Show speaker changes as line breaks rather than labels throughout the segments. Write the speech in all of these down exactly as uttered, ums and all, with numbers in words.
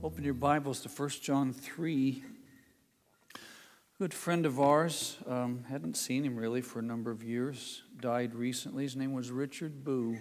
Open your Bibles to First John three. A good friend of ours, um, hadn't seen him really for a number of years, died recently. His name was Richard Boo.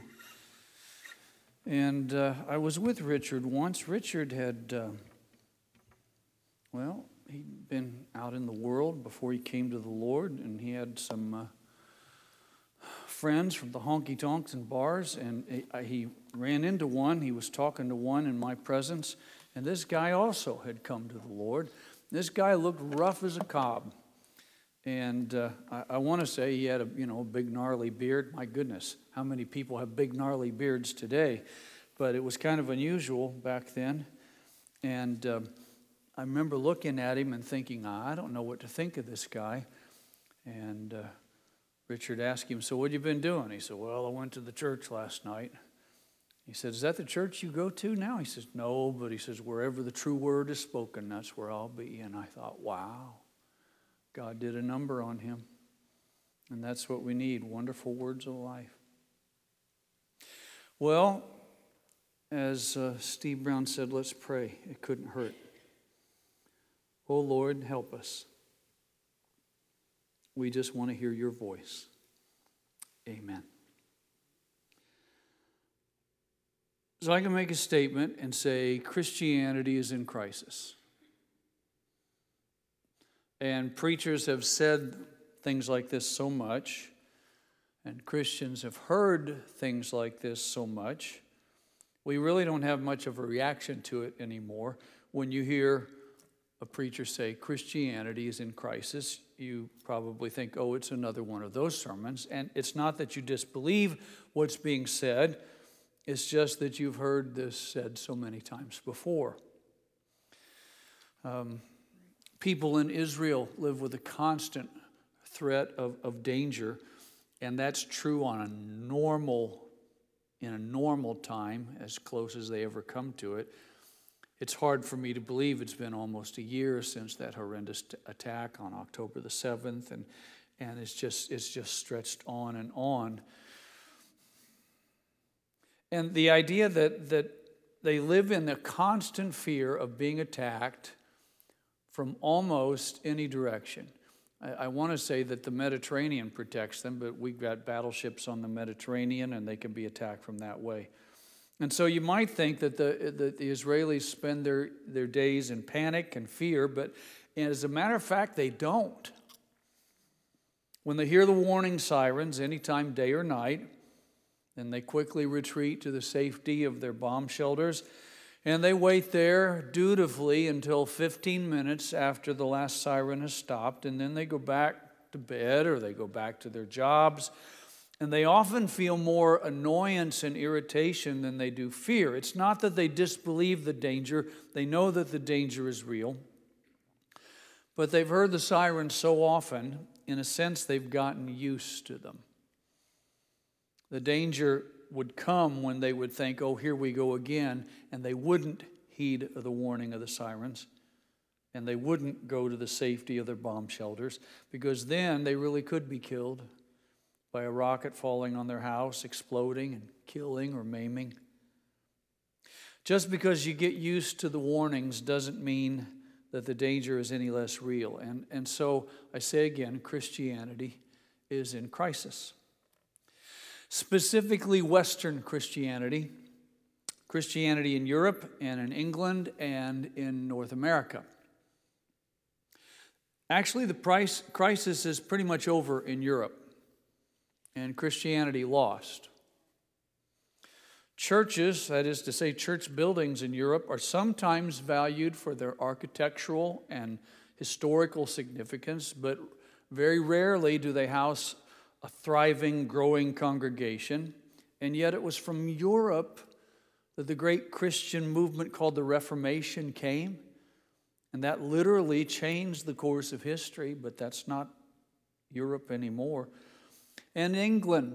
And uh, I was with Richard once. Richard had, uh, well, he'd been out in the world before he came to the Lord, and he had some uh, friends from the honky-tonks and bars, and he, he ran into one. He was talking to one in my presence. And this guy also had come to the Lord. This guy looked rough as a cob. And uh, I, I want to say he had a you know big gnarly beard. My goodness, how many people have big gnarly beards today? But it was kind of unusual back then. And uh, I remember looking at him and thinking, I don't know what to think of this guy. And uh, Richard asked him, so what have you been doing? He said, well, I went to the church last night. He said, is that the church you go to now? He says, no, but he says, wherever the true word is spoken, that's where I'll be. And I thought, wow, God did a number on him. And that's what we need, wonderful words of life. Well, as uh, Steve Brown said, let's pray. It couldn't hurt. Oh, Lord, help us. We just want to hear your voice. Amen. So I can make a statement and say Christianity is in crisis. And preachers have said things like this so much, and Christians have heard things like this so much, we really don't have much of a reaction to it anymore. When you hear a preacher say Christianity is in crisis, you probably think, oh, it's another one of those sermons. And it's not that you disbelieve what's being said. It's just that you've heard this said so many times before. Um, people in Israel live with a constant threat of, of danger, and that's true on a normal, in a normal time, as close as they ever come to it. It's hard for me to believe it's been almost a year since that horrendous t- attack on October the seventh, and and it's just it's just stretched on and on. And the idea that, that they live in the constant fear of being attacked from almost any direction. I, I want to say that the Mediterranean protects them, but we've got battleships on the Mediterranean, and they can be attacked from that way. And so you might think that the, the, the Israelis spend their, their days in panic and fear, but as a matter of fact, they don't. When they hear the warning sirens, anytime day or night, and they quickly retreat to the safety of their bomb shelters. And they wait there dutifully until fifteen minutes after the last siren has stopped. And then they go back to bed or they go back to their jobs. And they often feel more annoyance and irritation than they do fear. It's not that they disbelieve the danger. They know that the danger is real. But they've heard the sirens so often, in a sense, they've gotten used to them. The danger would come when they would think, oh, here we go again, and they wouldn't heed the warning of the sirens, and they wouldn't go to the safety of their bomb shelters, because then they really could be killed by a rocket falling on their house, exploding and killing or maiming. Just because you get used to the warnings doesn't mean that the danger is any less real. And, and so I say again, Christianity is in crisis. Specifically Western Christianity, Christianity in Europe and in England and in North America. Actually, the price, crisis is pretty much over in Europe, and Christianity lost. Churches, that is to say church buildings in Europe, are sometimes valued for their architectural and historical significance, but very rarely do they house a thriving, growing congregation. And yet it was from Europe that the great Christian movement called the Reformation came. And that literally changed the course of history, but that's not Europe anymore. And England,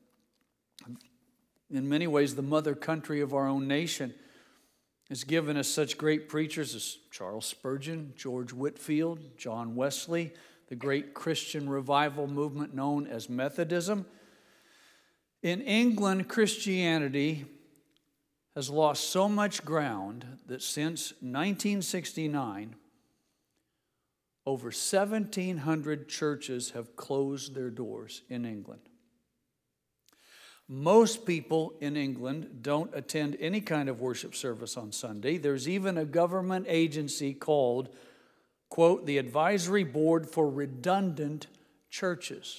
in many ways the mother country of our own nation, has given us such great preachers as Charles Spurgeon, George Whitefield, John Wesley, the great Christian revival movement known as Methodism. In England, Christianity has lost so much ground that since nineteen sixty-nine, over seventeen hundred churches have closed their doors in England. Most people in England don't attend any kind of worship service on Sunday. There's even a government agency called, quote, the Advisory Board for Redundant Churches.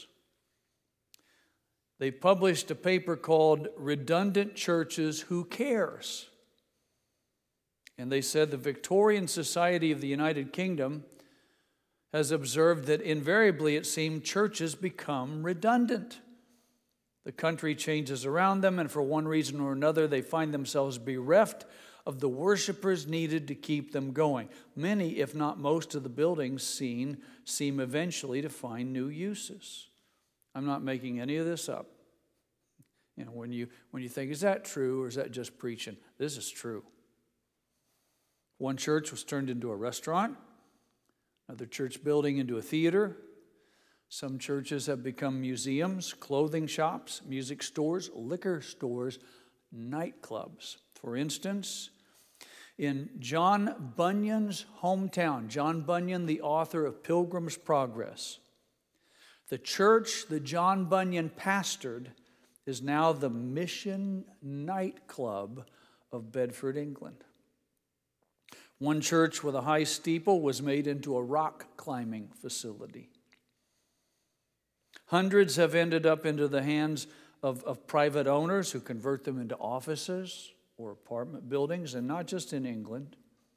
They published a paper called Redundant Churches, Who Cares? And they said the Victorian Society of the United Kingdom has observed that invariably it seemed churches become redundant. The country changes around them, and for one reason or another, they find themselves bereft of the worshipers needed to keep them going. Many, if not most, of the buildings seen seem eventually to find new uses. I'm not making any of this up. You know, when you when you think, is that true or is that just preaching? This is true. One church was turned into a restaurant, another church building into a theater. Some churches have become museums, clothing shops, music stores, liquor stores, nightclubs. For instance, in John Bunyan's hometown, John Bunyan, the author of Pilgrim's Progress, the church that John Bunyan pastored is now the Mission Nightclub of Bedford, England. One church with a high steeple was made into a rock climbing facility. Hundreds have ended up into the hands of, of private owners who convert them into offices or apartment buildings, and not just in England.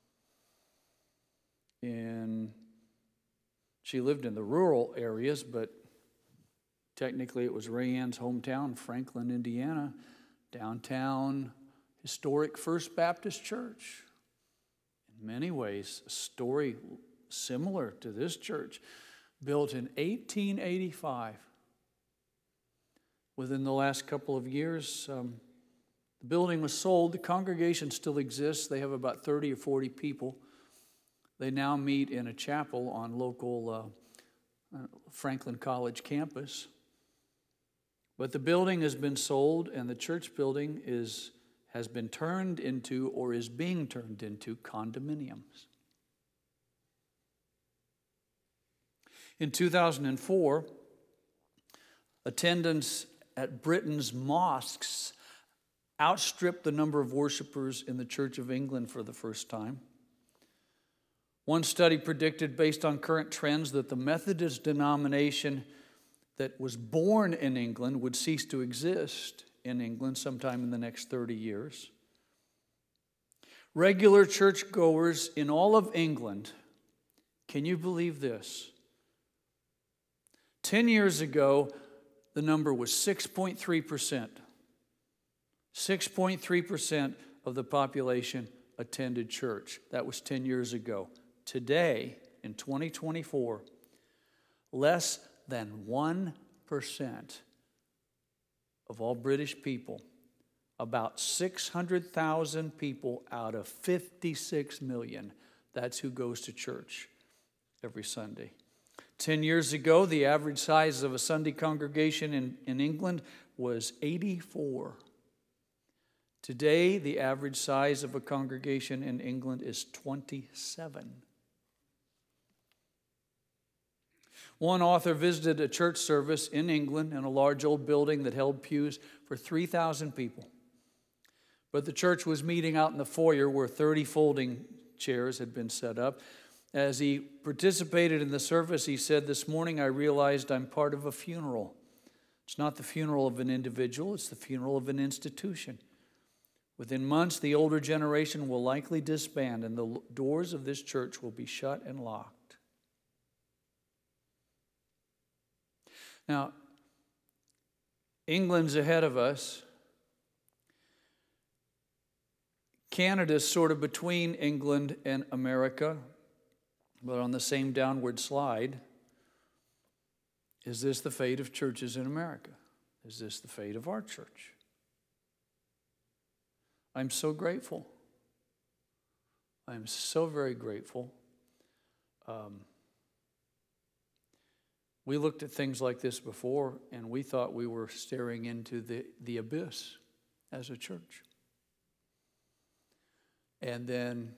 In, she lived in the rural areas, but technically it was Rayanne's hometown, Franklin, Indiana, downtown, historic First Baptist Church. In many ways, a story similar to this church, built in eighteen eighty-five. Within the last couple of years, um, the building was sold. The congregation still exists. They have about thirty or forty people. They now meet in a chapel on local uh, Franklin College campus. But the building has been sold, and the church building is has been turned into, or is being turned into, condominiums. In two thousand four, attendance at Britain's mosques outstripped the number of worshipers in the Church of England for the first time. One study predicted, based on current trends, that the Methodist denomination that was born in England would cease to exist in England sometime in the next thirty years. Regular churchgoers in all of England, can you believe this? Ten years ago, the number was six point three percent. six point three percent of the population attended church. That was ten years ago. Today, in twenty twenty-four, less than one percent of all British people, about six hundred thousand people out of fifty-six million, that's who goes to church every Sunday. Ten years ago, the average size of a Sunday congregation in, in England was eighty-four. Today, the average size of a congregation in England is twenty-seven. One author visited a church service in England in a large old building that held pews for three thousand people. But the church was meeting out in the foyer where thirty folding chairs had been set up. As he participated in the service, he said, "This morning I realized I'm part of a funeral. It's not the funeral of an individual, it's the funeral of an institution. Within months, the older generation will likely disband, and the doors of this church will be shut and locked." Now, England's ahead of us. Canada's sort of between England and America, but on the same downward slide. Is this the fate of churches in America? Is this the fate of our church? I'm so grateful. I'm so very grateful. Um, we looked at things like this before, and we thought we were staring into the, the abyss as a church. And then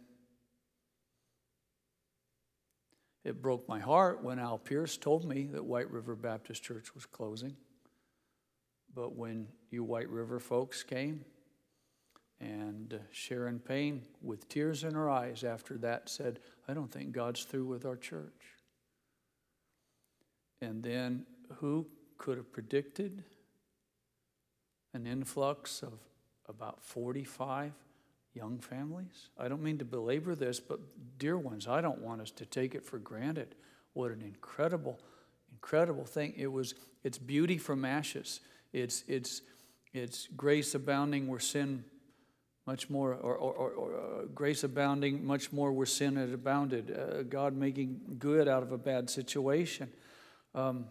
it broke my heart when Al Pierce told me that White River Baptist Church was closing. But when you White River folks came, and Sharon Payne, with tears in her eyes after that, said, I don't think God's through with our church. And then who could have predicted an influx of about forty-five young families? I don't mean to belabor this, but dear ones, I don't want us to take it for granted. What an incredible, incredible thing. It was, it's beauty from ashes. It's, it's, it's grace abounding where sin much more, or, or, or, or uh, grace abounding much more where sin had abounded. Uh, God making good out of a bad situation. Um,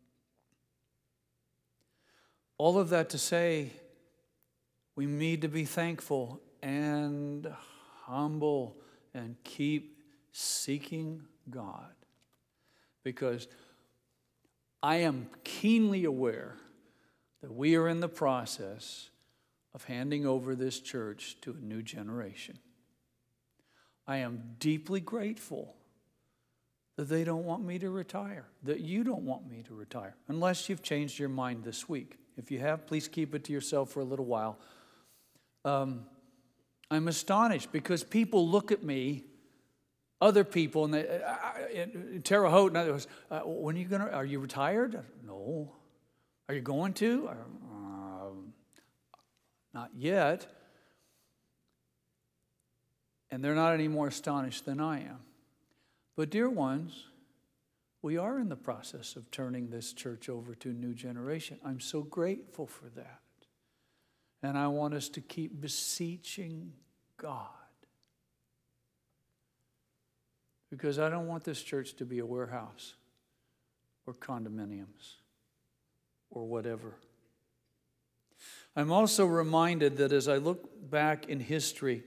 all of that to say, we need to be thankful and humble and keep seeking God. Because I am keenly aware that we are in the process of handing over this church to a new generation. I am deeply grateful that they don't want me to retire, that you don't want me to retire, unless you've changed your mind this week. If you have, please keep it to yourself for a little while. Um, I'm astonished because people look at me, other people, and they, uh, in Terre Haute, and others, uh, when are you gonna? Are you retired? No. Are you going to? Uh, not yet. And they're not any more astonished than I am. But dear ones, we are in the process of turning this church over to a new generation. I'm so grateful for that. And I want us to keep beseeching God. Because I don't want this church to be a warehouse or condominiums or whatever. I'm also reminded that as I look back in history,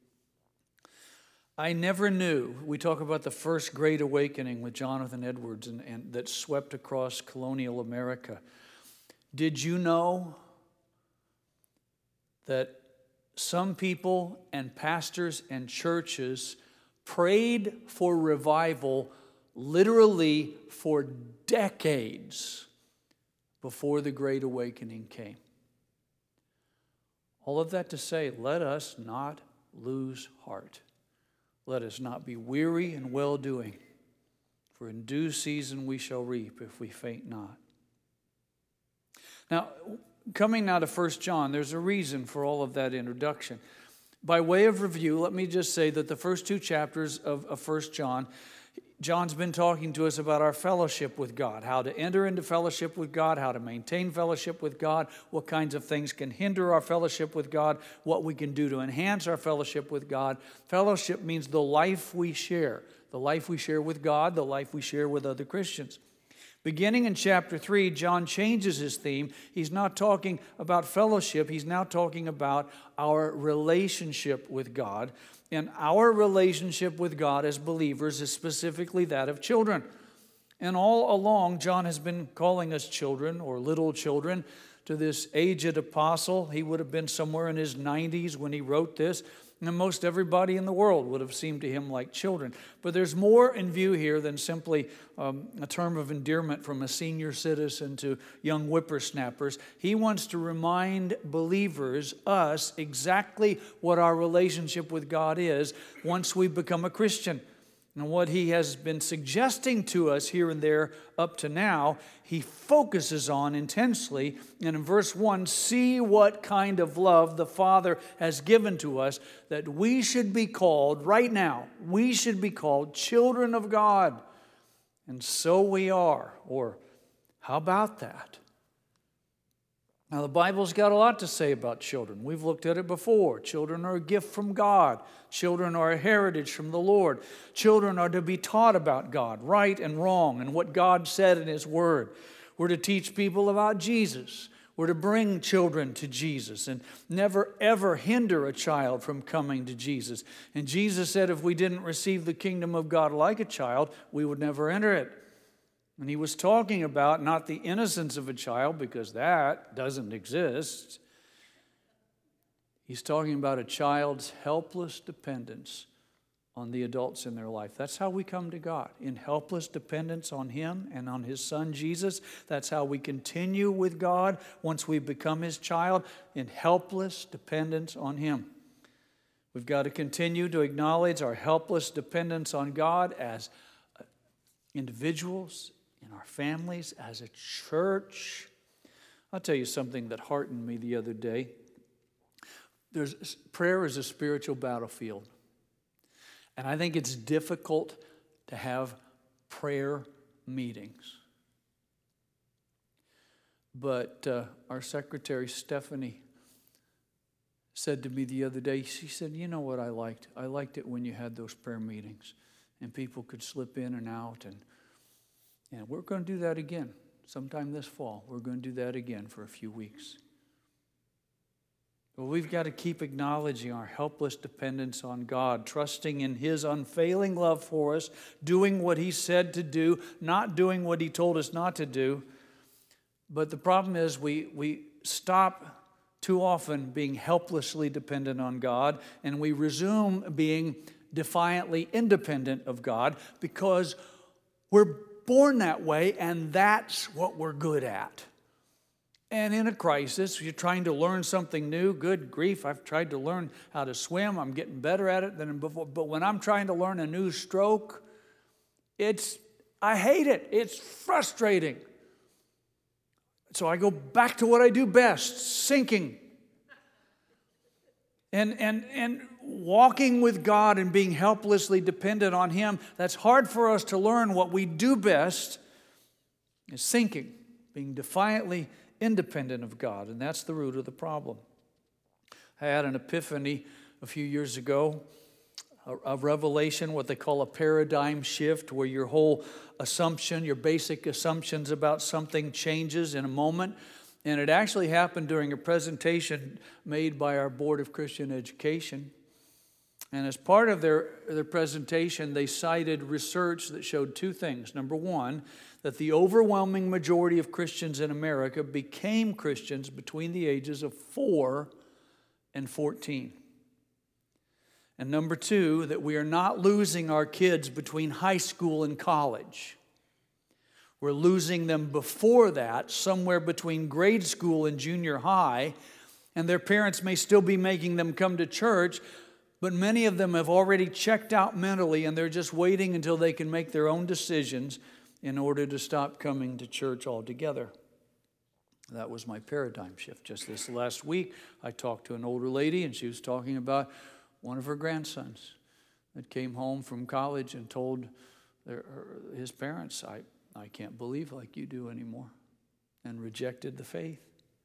I never knew, we talk about the first Great Awakening with Jonathan Edwards and, and that swept across colonial America. Did you know that some people and pastors and churches prayed for revival literally for decades before the Great Awakening came? All of that to say, let us not lose heart. Let us not be weary in well-doing, for in due season we shall reap if we faint not. Now, coming now to First John, there's a reason for all of that introduction. By way of review, let me just say that the first two chapters of, of First John, John's been talking to us about our fellowship with God, how to enter into fellowship with God, how to maintain fellowship with God, what kinds of things can hinder our fellowship with God, what we can do to enhance our fellowship with God. Fellowship means the life we share, the life we share with God, the life we share with other Christians. Beginning in chapter three, John changes his theme. He's not talking about fellowship. He's now talking about our relationship with God. And our relationship with God as believers is specifically that of children. And all along, John has been calling us children or little children to this aged apostle. He would have been somewhere in his nineties when he wrote this. And most everybody in the world would have seemed to him like children. But there's more in view here than simply um, a term of endearment from a senior citizen to young whippersnappers. He wants to remind believers, us, exactly what our relationship with God is once we become a Christian. And what he has been suggesting to us here and there up to now, he focuses on intensely. And in verse one, see what kind of love the Father has given to us, that we should be called, right now, we should be called children of God. And so we are. Or how about that? Now, the Bible's got a lot to say about children. We've looked at it before. Children are a gift from God. Children are a heritage from the Lord. Children are to be taught about God, right and wrong, and what God said in His Word. We're to teach people about Jesus. We're to bring children to Jesus and never, ever hinder a child from coming to Jesus. And Jesus said if we didn't receive the kingdom of God like a child, we would never enter it. And he was talking about not the innocence of a child, because that doesn't exist. He's talking about a child's helpless dependence on the adults in their life. That's how we come to God, in helpless dependence on Him and on His Son, Jesus. That's how we continue with God once we become His child, in helpless dependence on Him. We've got to continue to acknowledge our helpless dependence on God as individuals, in our families, as a church. I'll tell you something that heartened me the other day. There's, prayer is a spiritual battlefield. And I think it's difficult to have prayer meetings. But uh, our secretary, Stephanie, said to me the other day, she said, you know what I liked? I liked it when you had those prayer meetings and people could slip in and out. And, and we're going to do that again sometime this fall. We're going to do that again for a few weeks. But we've got to keep acknowledging our helpless dependence on God, trusting in His unfailing love for us, doing what He said to do, not doing what He told us not to do. But the problem is we, we stop too often being helplessly dependent on God, and we resume being defiantly independent of God because we're born that way, and that's what we're good at. And in a crisis, you're trying to learn something new. Good grief, I've tried to learn how to swim. I'm getting better at it than before. But when I'm trying to learn a new stroke, it's I hate it. It's frustrating. So I go back to what I do best, sinking. And, and, and walking with God and being helplessly dependent on Him, that's hard for us to learn. What we do best is sinking, being defiantly independent of God, and that's the root of the problem. I had an epiphany a few years ago, a, a revelation, what they call a paradigm shift, where your whole assumption, your basic assumptions about something changes in a moment. And it actually happened during a presentation made by our Board of Christian Education. And as part of their, their presentation, they cited research that showed two things. Number one, that the overwhelming majority of Christians in America became Christians between the ages of four and fourteen. And number two, that we are not losing our kids between high school and college. We're losing them before that, somewhere between grade school and junior high, and their parents may still be making them come to church, but many of them have already checked out mentally, and they're just waiting until they can make their own decisions in order to stop coming to church altogether. That was my paradigm shift. Just this last week, I talked to an older lady, and she was talking about one of her grandsons that came home from college and told their, her, his parents, I, I can't believe like you do anymore, and rejected the faith.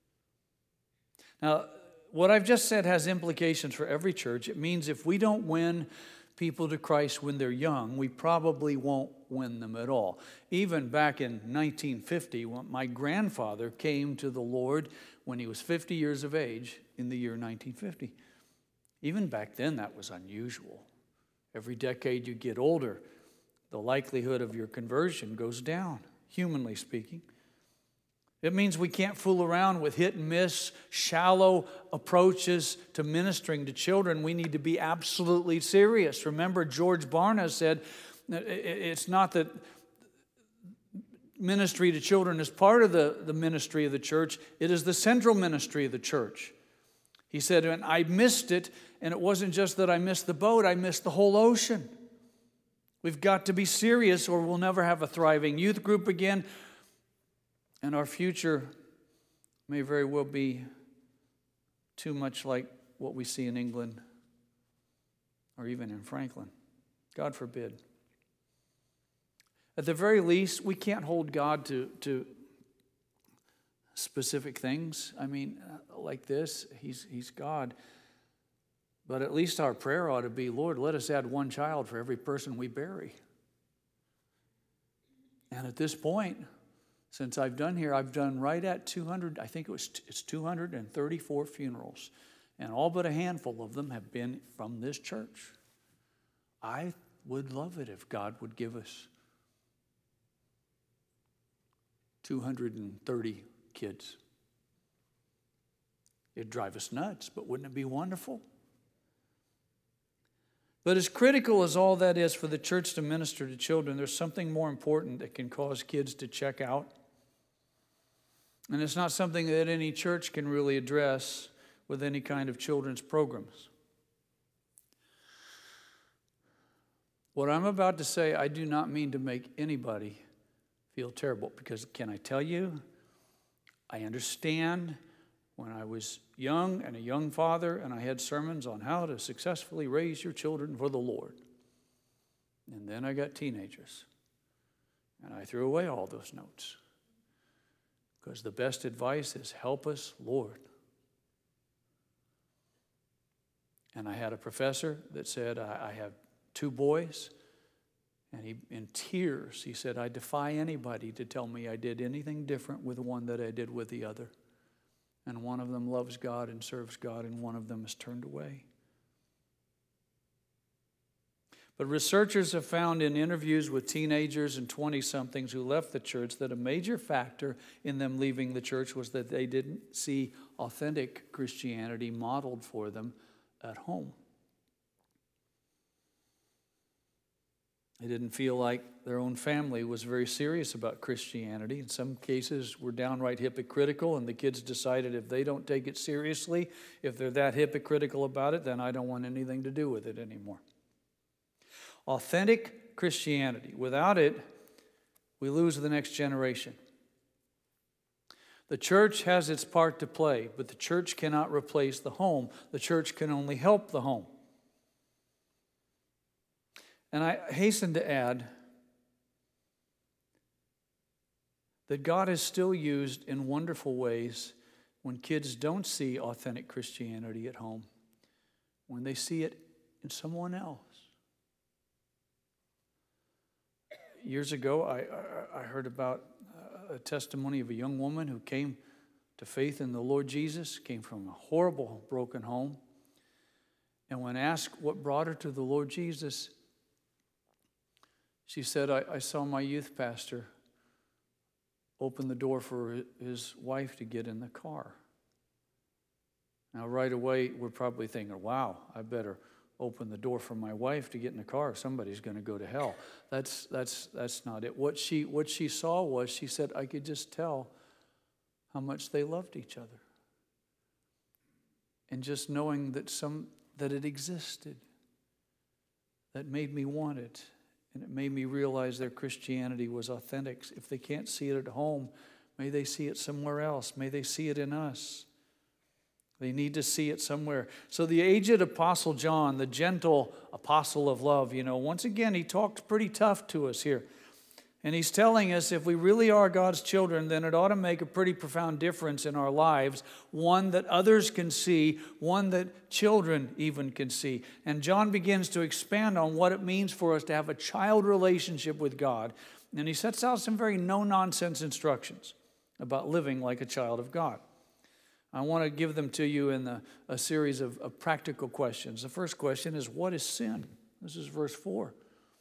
Now, what I've just said has implications for every church. It means if we don't win people to Christ when they're young, we probably won't win them at all. Even back in nineteen fifty, when my grandfather came to the Lord when he was fifty years of age in the year nineteen fifty. Even back then, that was unusual. Every decade you get older, the likelihood of your conversion goes down, humanly speaking. It means we can't fool around with hit and miss, shallow approaches to ministering to children. We need to be absolutely serious. Remember, George Barna said, it's not that ministry to children is part of the, the ministry of the church. It is the central ministry of the church. He said, and I missed it, and it wasn't just that I missed the boat, I missed the whole ocean. We've got to be serious or we'll never have a thriving youth group again. And our future may very well be too much like what we see in England or even in Franklin. God forbid. At the very least, we can't hold God to, to specific things. I mean, like this, he's, he's God. But at least our prayer ought to be, Lord, let us add one child for every person we bury. And at this point, since I've done here, I've done right at two hundred, I think it was it's two hundred thirty-four funerals. And all but a handful of them have been from this church. I would love it if God would give us two hundred thirty kids. It'd drive us nuts, but wouldn't it be wonderful? But as critical as all that is for the church to minister to children, there's something more important that can cause kids to check out. And it's not something that any church can really address with any kind of children's programs. What I'm about to say, I do not mean to make anybody feel terrible, because can I tell you, I understand when I was young and a young father and I had sermons on how to successfully raise your children for the Lord. And then I got teenagers and I threw away all those notes, because the best advice is help us, Lord. And I had a professor that said, I, I have two boys, and he, in tears, he said, I defy anybody to tell me I did anything different with one that I did with the other. And one of them loves God and serves God, and one of them is turned away. But researchers have found in interviews with teenagers and twenty-somethings who left the church that a major factor in them leaving the church was that they didn't see authentic Christianity modeled for them at home. They didn't feel like their own family was very serious about Christianity. In some cases, were downright hypocritical, and the kids decided if they don't take it seriously, if they're that hypocritical about it, then I don't want anything to do with it anymore. Authentic Christianity. Without it, we lose the next generation. The church has its part to play, but the church cannot replace the home. The church can only help the home. And I hasten to add that God is still used in wonderful ways when kids don't see authentic Christianity at home, when they see it in someone else. Years ago, I, I, I heard about a testimony of a young woman who came to faith in the Lord Jesus, came from a horrible, broken home. And when asked what brought her to the Lord Jesus, she said, I, I saw my youth pastor open the door for his wife to get in the car. Now, right away, we're probably thinking, wow, I better open the door for my wife to get in the car. Somebody's going to go to hell. That's, that's, that's not it. What she, what she saw was, she said, I could just tell how much they loved each other. And just knowing that, some, that it existed, that made me want it. And it made me realize their Christianity was authentic. If they can't see it at home, may they see it somewhere else. May they see it in us. They need to see it somewhere. So the aged Apostle John, the gentle apostle of love, you know, once again, he talks pretty tough to us here. And he's telling us if we really are God's children, then it ought to make a pretty profound difference in our lives, one that others can see, one that children even can see. And John begins to expand on what it means for us to have a child relationship with God. And he sets out some very no-nonsense instructions about living like a child of God. I want to give them to you in the, a series of, of practical questions. The first question is, what is sin? This is verse four.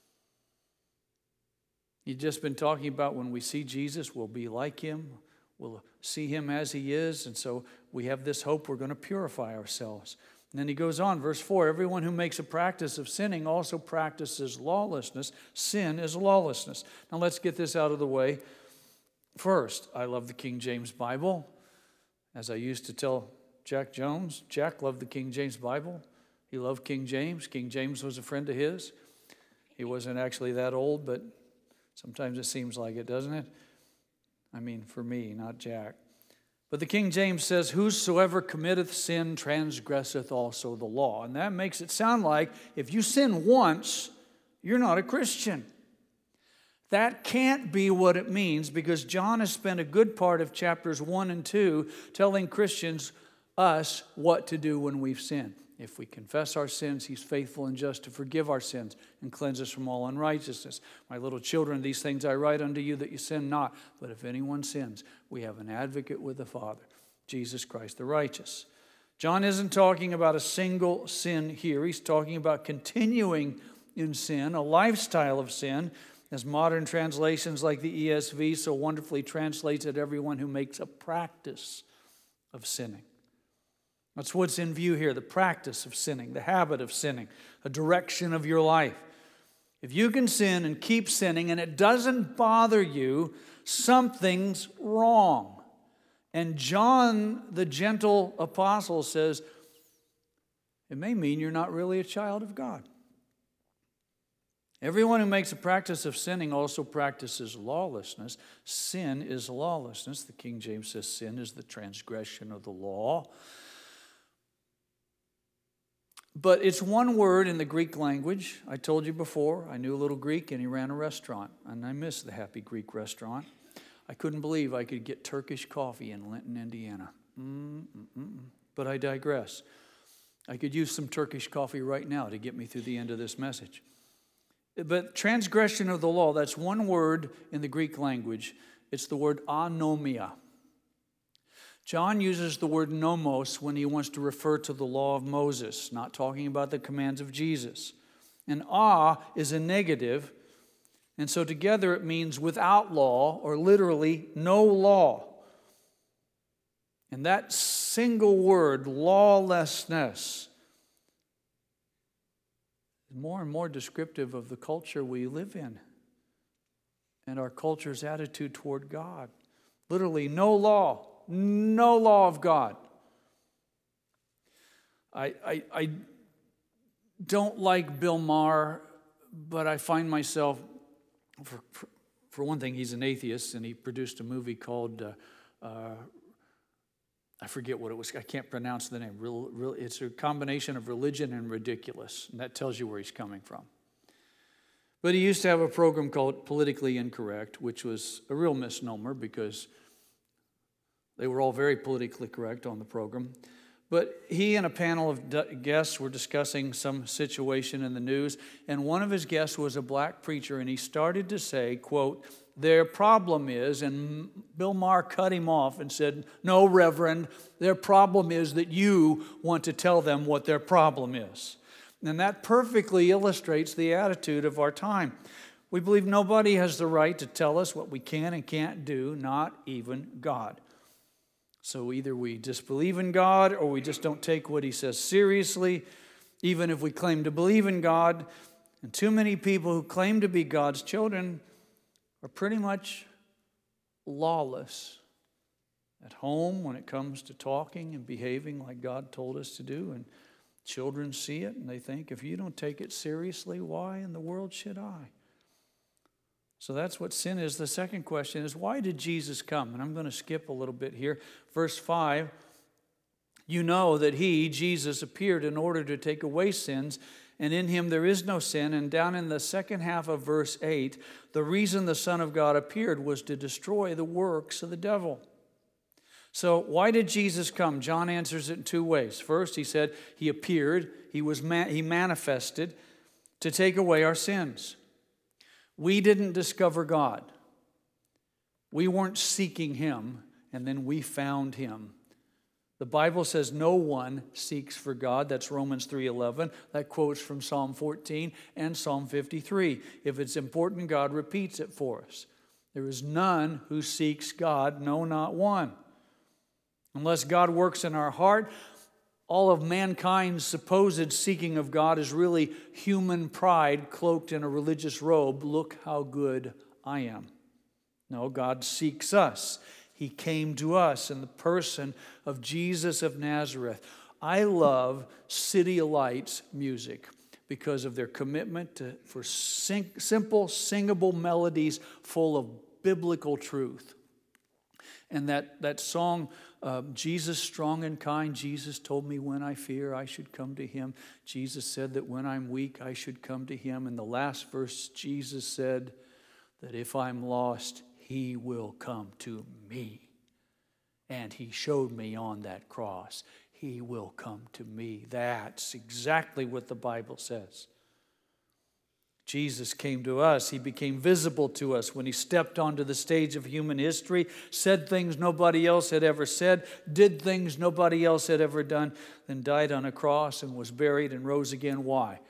You've just been talking about when we see Jesus, we'll be like him. We'll see him as he is. And so we have this hope we're going to purify ourselves. And then he goes on, verse four, everyone who makes a practice of sinning also practices lawlessness. Sin is lawlessness. Now let's get this out of the way. First, I love the King James Bible. As I used to tell Jack Jones, Jack loved the King James Bible. He loved King James. King James was a friend of his. He wasn't actually that old, but sometimes it seems like it, doesn't it? I mean, for me, not Jack. But the King James says, whosoever committeth sin transgresseth also the law. And that makes it sound like if you sin once, you're not a Christian. That can't be what it means, because John has spent a good part of chapters one and two telling Christians, us, what to do when we've sinned. If we confess our sins, he's faithful and just to forgive our sins and cleanse us from all unrighteousness. My little children, these things I write unto you that you sin not. But if anyone sins, we have an advocate with the Father, Jesus Christ the righteous. John isn't talking about a single sin here. He's talking about continuing in sin, a lifestyle of sin, as modern translations like the E S V so wonderfully translates it, everyone who makes a practice of sinning. That's what's in view here, the practice of sinning, the habit of sinning, a direction of your life. If you can sin and keep sinning and it doesn't bother you, something's wrong. And John, the gentle apostle, says, it may mean you're not really a child of God. Everyone who makes a practice of sinning also practices lawlessness. Sin is lawlessness. The King James says sin is the transgression of the law. But it's one word in the Greek language. I told you before, I knew a little Greek, and he ran a restaurant. And I miss the Happy Greek restaurant. I couldn't believe I could get Turkish coffee in Linton, Indiana. Mm-mm-mm. But I digress. I could use some Turkish coffee right now to get me through the end of this message. But transgression of the law, that's one word in the Greek language. It's the word anomia. John uses the word nomos when he wants to refer to the law of Moses, not talking about the commands of Jesus. And a is a negative, and so together it means without law, or literally no law. And that single word, lawlessness, is more and more descriptive of the culture we live in and our culture's attitude toward God. Literally, no law. No law of God. I, I, I don't like Bill Maher, but I find myself, for, for, for one thing, he's an atheist, and he produced a movie called, uh, uh, I forget what it was, I can't pronounce the name. Real, real, it's a combination of religion and ridiculous, and that tells you where he's coming from. But he used to have a program called Politically Incorrect, which was a real misnomer because they were all very politically correct on the program. But he and a panel of guests were discussing some situation in the news, and one of his guests was a black preacher, and he started to say, quote, their problem is, and Bill Maher cut him off and said, no, Reverend, their problem is that you want to tell them what their problem is. And that perfectly illustrates the attitude of our time. We believe nobody has the right to tell us what we can and can't do, not even God. So either we disbelieve in God or we just don't take what he says seriously, even if we claim to believe in God. And too many people who claim to be God's children are pretty much lawless at home when it comes to talking and behaving like God told us to do. And children see it and they think, if you don't take it seriously, why in the world should I? So that's what sin is. The second question is, why did Jesus come? And I'm going to skip a little bit here. Verse five, you know that he, Jesus, appeared in order to take away sins, and in him there is no sin. And down in the second half of verse eight, the reason the Son of God appeared was to destroy the works of the devil. So why did Jesus come? John answers it in two ways. First, he said he appeared, he was man, he manifested to take away our sins. We didn't discover God. We weren't seeking him, and then we found him. The Bible says no one seeks for God. That's Romans three eleven. That quotes from Psalm fourteen and Psalm fifty-three. If it's important, God repeats it for us. There is none who seeks God, no, not one. Unless God works in our heart, all of mankind's supposed seeking of God is really human pride cloaked in a religious robe. Look how good I am. No, God seeks us. He came to us in the person of Jesus of Nazareth. I love City Lights music because of their commitment to, for sing, simple, singable melodies full of biblical truth. And that, that song, uh, Jesus strong and kind, Jesus told me when I fear I should come to him. Jesus said that when I'm weak I should come to him. In the last verse, Jesus said that if I'm lost, he will come to me. And he showed me on that cross, he will come to me. That's exactly what the Bible says. Jesus came to us. He became visible to us when he stepped onto the stage of human history, said things nobody else had ever said, did things nobody else had ever done, then died on a cross and was buried and rose again. Why?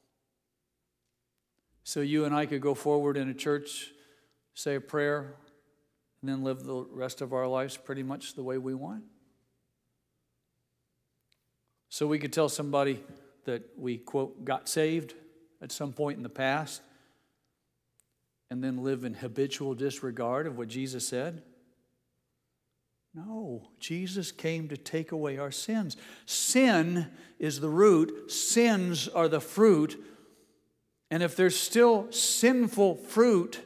So you and I could go forward in a church, say a prayer, and then live the rest of our lives pretty much the way we want? So we could tell somebody that we, quote, got saved at some point in the past and then live in habitual disregard of what Jesus said? No, Jesus came to take away our sins. Sin is the root, sins are the fruit. And if there's still sinful fruit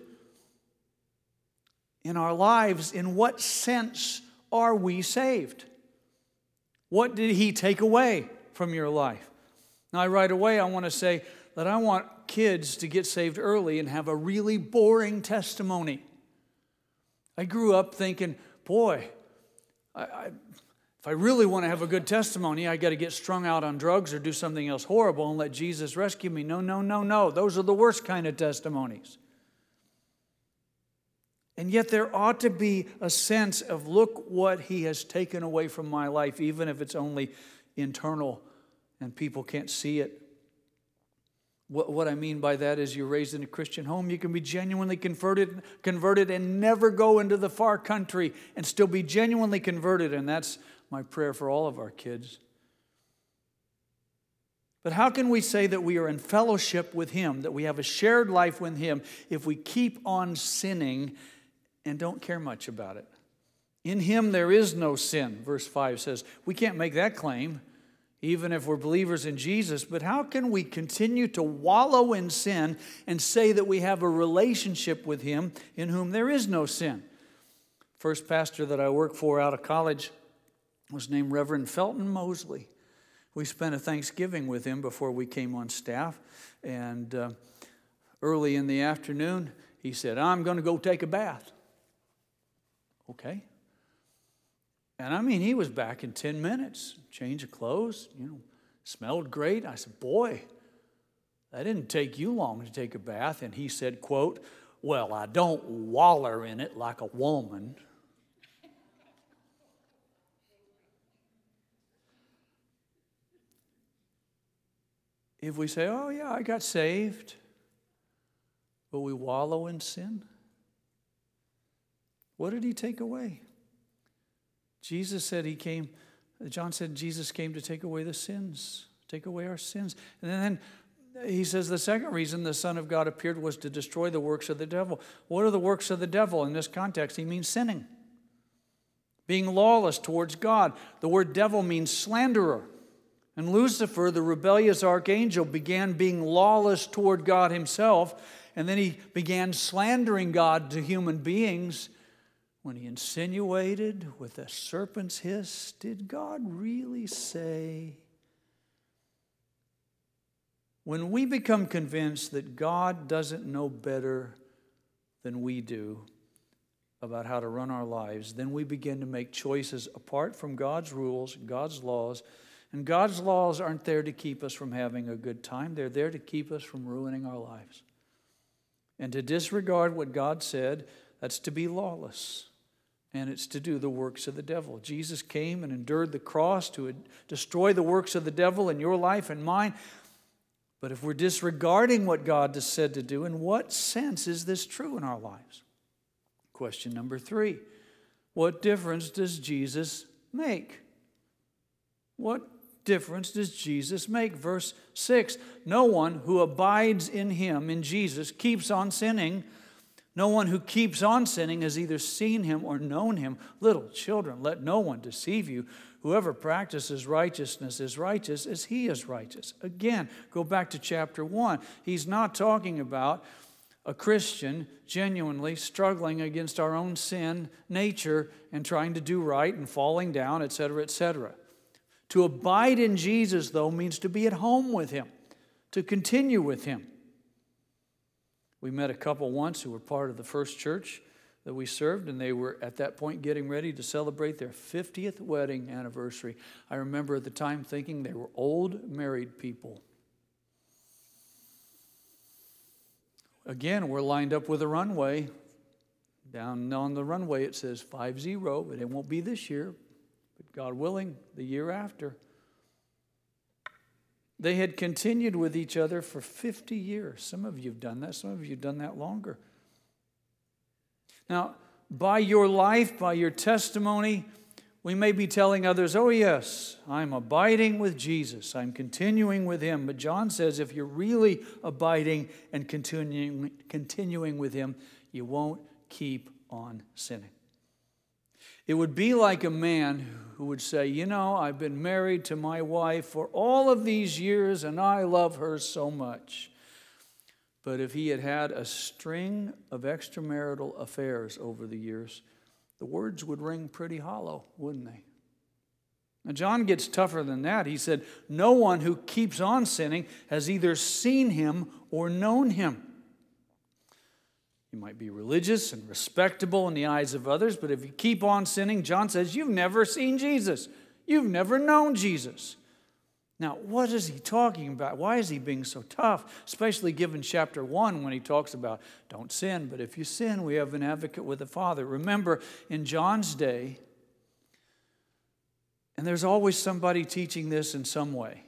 in our lives, in what sense are we saved? What did He take away from your life? Now, right away, I want to say that I want kids to get saved early and have a really boring testimony. I grew up thinking, boy, I, I, if I really want to have a good testimony, I got to get strung out on drugs or do something else horrible and let Jesus rescue me. No, no, no, no. Those are the worst kind of testimonies. And yet there ought to be a sense of, look what He has taken away from my life, even if it's only internal and people can't see it. What, what I mean by that is, you're raised in a Christian home, you can be genuinely converted, converted and never go into the far country and still be genuinely converted. And that's my prayer for all of our kids. But how can we say that we are in fellowship with Him, that we have a shared life with Him, if we keep on sinning and don't care much about it? In Him there is no sin, verse five says. We can't make that claim, even if we're believers in Jesus. But how can we continue to wallow in sin and say that we have a relationship with Him in whom there is no sin? First pastor that I worked for out of college was named Reverend Felton Mosley. We spent a Thanksgiving with him before we came on staff. And uh, early in the afternoon, he said, I'm going to go take a bath. Okay. And I mean, he was back in ten minutes. Change of clothes, you know, smelled great. I said, boy, that didn't take you long to take a bath. And he said, quote, well, I don't waller in it like a woman. If we say, oh yeah, I got saved, but we wallow in sin, what did He take away? Jesus said He came, John said Jesus came to take away the sins, take away our sins. And then he says the second reason the Son of God appeared was to destroy the works of the devil. What are the works of the devil? In this context, he means sinning, being lawless towards God. The word devil means slanderer. And Lucifer, the rebellious archangel, began being lawless toward God Himself, and then he began slandering God to human beings when he insinuated with a serpent's hiss, did God really say? When we become convinced that God doesn't know better than we do about how to run our lives, then we begin to make choices apart from God's rules, God's laws. And God's laws aren't there to keep us from having a good time. They're there to keep us from ruining our lives. And to disregard what God said, that's to be lawless. And it's to do the works of the devil. Jesus came and endured the cross to destroy the works of the devil in your life and mine. But if we're disregarding what God has said to do, in what sense is this true in our lives? Question number three. What difference does Jesus make? What difference does Jesus make? Verse six. No one who abides in Him, in Jesus, keeps on sinning. No one who keeps on sinning has either seen Him or known Him. Little children, let no one deceive you. Whoever practices righteousness is righteous as He is righteous. Again, go back to chapter one. He's not talking about a Christian genuinely struggling against our own sin nature and trying to do right and falling down, et cetera, et cetera. To abide in Jesus, though, means to be at home with Him, to continue with Him. We met a couple once who were part of the first church that we served, and they were at that point getting ready to celebrate their fiftieth wedding anniversary. I remember at the time thinking they were old married people. Again, we're lined up with a runway. Down on the runway it says five zero, but it won't be this year, but God willing, the year after. They had continued with each other for fifty years. Some of you have done that. Some of you have done that longer. Now, by your life, by your testimony, We may be telling others, oh yes, I'm abiding with Jesus. I'm continuing with Him. But John says if you're really abiding and continuing, continuing with Him, you won't keep on sinning. It would be like a man who would say, you know, I've been married to my wife for all of these years and I love her so much. But if he had had a string of extramarital affairs over the years, the words would ring pretty hollow, wouldn't they? Now, John gets tougher than that. He said, no one who keeps on sinning has either seen Him or known Him. You might be religious and respectable in the eyes of others, but if you keep on sinning, John says, you've never seen Jesus. You've never known Jesus. Now, what is he talking about? Why is he being so tough? Especially given chapter one when he talks about don't sin, but if you sin, we have an advocate with the Father. Remember, in John's day, and there's always somebody teaching this in some way,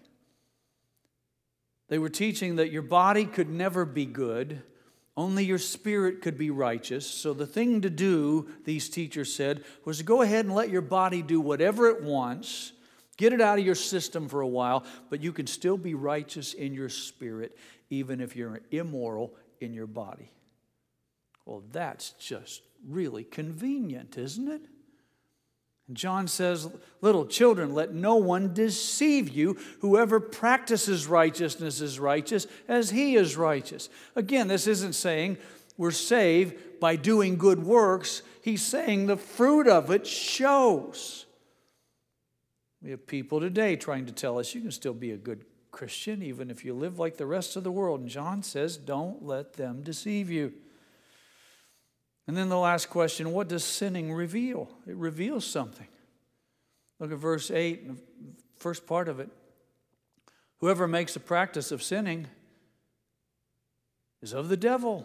they were teaching that your body could never be good, only your spirit could be righteous. So the thing to do, these teachers said, was to go ahead and let your body do whatever it wants. Get it out of your system for a while, but you can still be righteous in your spirit, even if you're immoral in your body. Well, that's just really convenient, isn't it? And John says, little children, let no one deceive you. Whoever practices righteousness is righteous as he is righteous. Again, this isn't saying we're saved by doing good works. He's saying the fruit of it shows. We have people today trying to tell us you can still be a good Christian even if you live like the rest of the world. And John says, don't let them deceive you. And then the last question, what does sinning reveal? It reveals something. Look at verse eight, the first part of it. Whoever makes a practice of sinning is of the devil.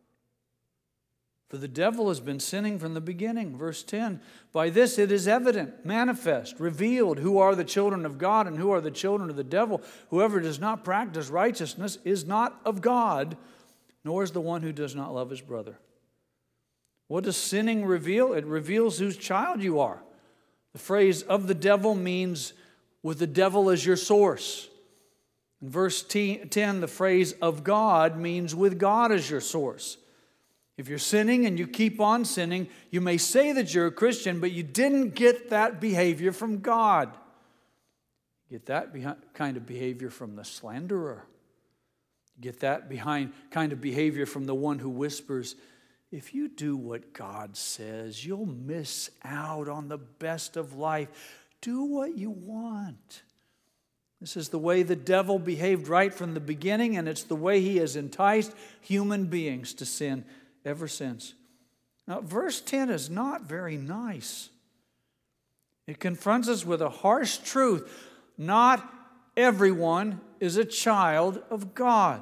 For the devil has been sinning from the beginning. Verse ten, by this it is evident, manifest, revealed who are the children of God and who are the children of the devil. Whoever does not practice righteousness is not of God, nor is the one who does not love his brother. What does sinning reveal? It reveals whose child you are. The phrase of the devil means with the devil as your source. In verse ten, the phrase of God means with God as your source. If you're sinning and you keep on sinning, you may say that you're a Christian, but you didn't get that behavior from God. You get that kind of behavior from the slanderer. You get that behind kind of behavior from the one who whispers, if you do what God says, you'll miss out on the best of life. Do what you want. This is the way the devil behaved right from the beginning, and it's the way he has enticed human beings to sin ever since. Now, verse ten is not very nice. It confronts us with a harsh truth. Not everyone is a child of God.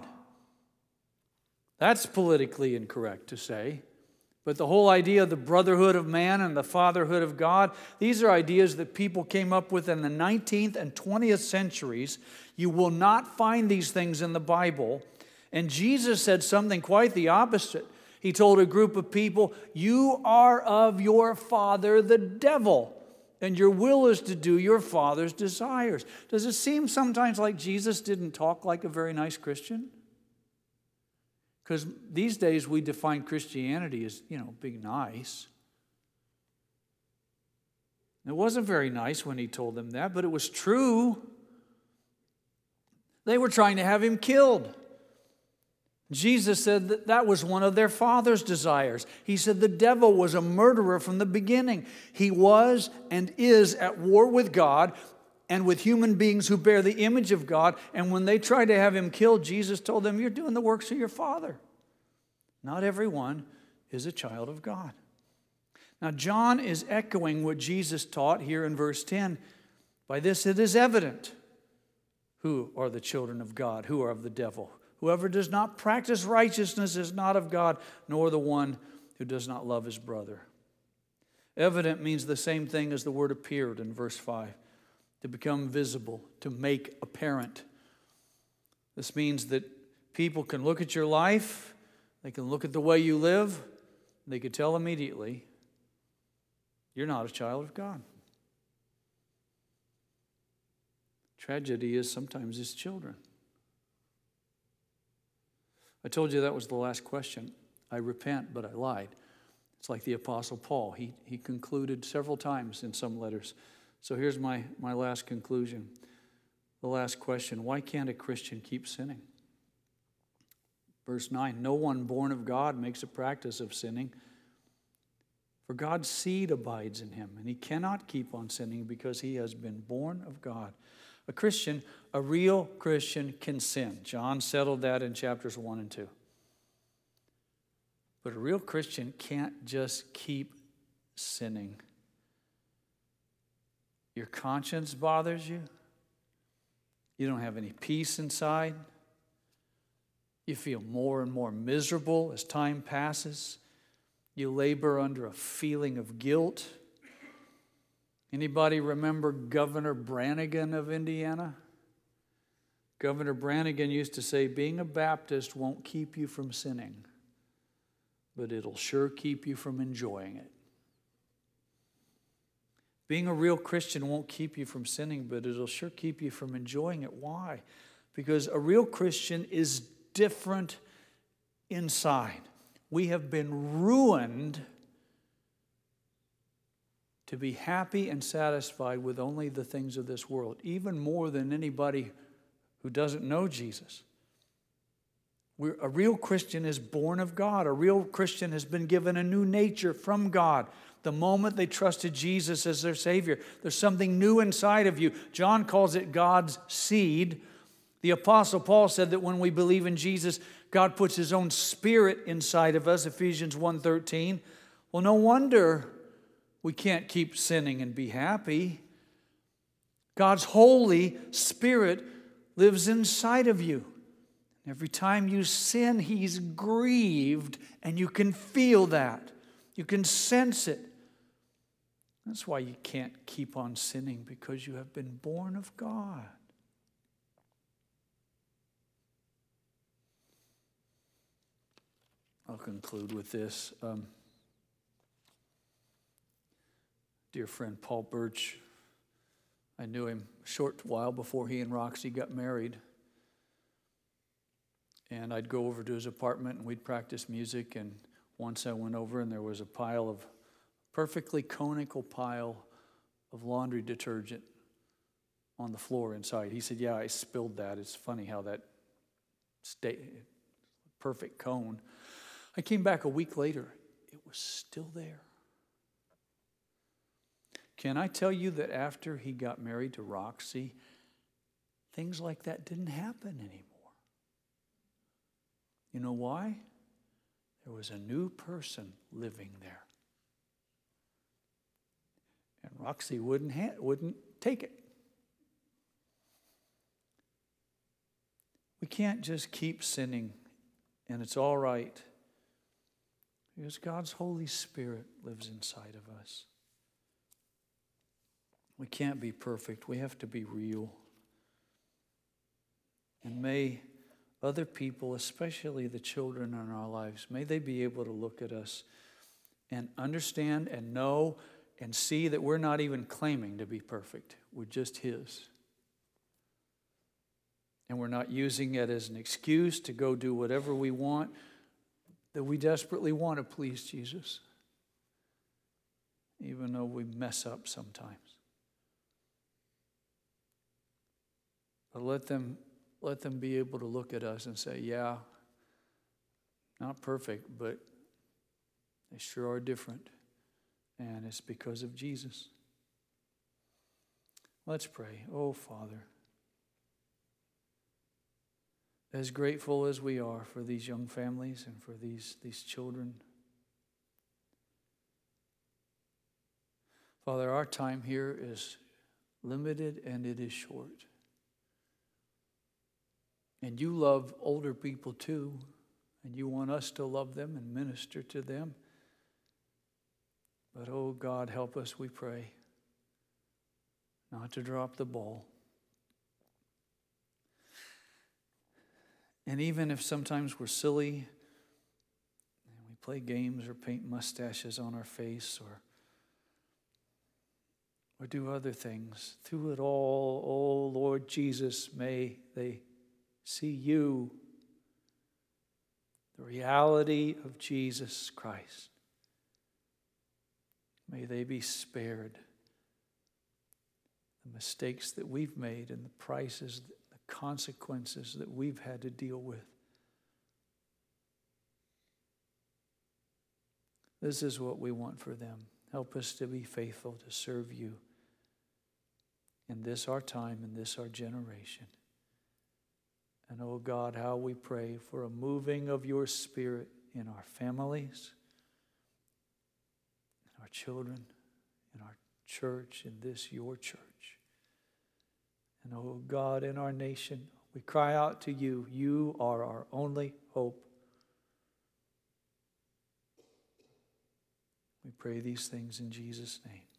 That's politically incorrect to say. But the whole idea of the brotherhood of man and the fatherhood of God, these are ideas that people came up with in the nineteenth and twentieth centuries. You will not find these things in the Bible. And Jesus said something quite the opposite. He told a group of people, you are of your father, the devil, and your will is to do your father's desires. Does it seem sometimes like Jesus didn't talk like a very nice Christian? Because these days we define Christianity as, you know, being nice. It wasn't very nice when he told them that, but it was true. They were trying to have him killed. Jesus said that that was one of their father's desires. He said the devil was a murderer from the beginning. He was and is at war with God and with human beings who bear the image of God. And when they tried to have him killed, Jesus told them, you're doing the works of your father. Not everyone is a child of God. Now, John is echoing what Jesus taught here in verse ten. By this it is evident who are the children of God, who are of the devil. Whoever does not practice righteousness is not of God, nor the one who does not love his brother. Evident means the same thing as the word appeared in verse five. To become visible, to make apparent. This means that people can look at your life, they can look at the way you live, they can tell immediately, you're not a child of God. Tragedy is sometimes his children. I told you that was the last question. I repent, but I lied. It's like the Apostle Paul. He, he concluded several times in some letters. So here's my, my last conclusion. The last question. Why can't a Christian keep sinning? Verse nine. No one born of God makes a practice of sinning, for God's seed abides in him, and he cannot keep on sinning because he has been born of God. A Christian, a real Christian can sin. John settled that in chapters one and two. But a real Christian can't just keep sinning. Your conscience bothers you. You don't have any peace inside. You feel more and more miserable as time passes. You labor under a feeling of guilt. Anybody remember Governor Brannigan of Indiana? Governor Brannigan used to say, being a Baptist won't keep you from sinning, but it'll sure keep you from enjoying it. Being a real Christian won't keep you from sinning, but it'll sure keep you from enjoying it. Why? Because a real Christian is different inside. We have been ruined to be happy and satisfied with only the things of this world, even more than anybody who doesn't know Jesus. We're, a real Christian is born of God. A real Christian has been given a new nature from God. The moment they trusted Jesus as their Savior, there's something new inside of you. John calls it God's seed. The Apostle Paul said that when we believe in Jesus, God puts His own Spirit inside of us, Ephesians one thirteen. Well, no wonder we can't keep sinning and be happy. God's Holy Spirit lives inside of you. Every time you sin, He's grieved, and you can feel that. You can sense it. That's why you can't keep on sinning, because you have been born of God. I'll conclude with this. Um, dear friend Paul Birch, I knew him a short while before he and Roxy got married. And I'd go over to his apartment and we'd practice music. And once I went over and there was a pile of, perfectly conical pile of laundry detergent on the floor inside. He said, yeah, I spilled that. It's funny how that stayed, perfect cone. I came back a week later. It was still there. Can I tell you that after he got married to Roxy, things like that didn't happen anymore? You know why? There was a new person living there. And Roxy wouldn't ha- wouldn't take it. We can't just keep sinning, and it's all right, because God's Holy Spirit lives inside of us. We can't be perfect. We have to be real. And may other people, especially the children in our lives, may they be able to look at us and understand and know and see that we're not even claiming to be perfect. We're just His. And we're not using it as an excuse to go do whatever we want, that we desperately want to please Jesus, even though we mess up sometimes. But let them, let them be able to look at us and say, yeah, not perfect, but they sure are different. And it's because of Jesus. Let's pray. Oh, Father, as grateful as we are for these young families and for these, these children, Father, our time here is limited and it is short. And you love older people too, and you want us to love them and minister to them. But, oh God, help us, we pray, not to drop the ball. And even if sometimes we're silly, and we play games or paint mustaches on our face, or or do other things. Through it all, oh Lord Jesus, may they see you, the reality of Jesus Christ. May they be spared the mistakes that we've made and the prices, the consequences that we've had to deal with. This is what we want for them. Help us to be faithful to serve you in this our time, in this our generation. And oh God, how we pray for a moving of your Spirit in our families, in our children, in our church, in this your church. And oh God, in our nation, we cry out to you. You are our only hope. We pray these things in Jesus' name.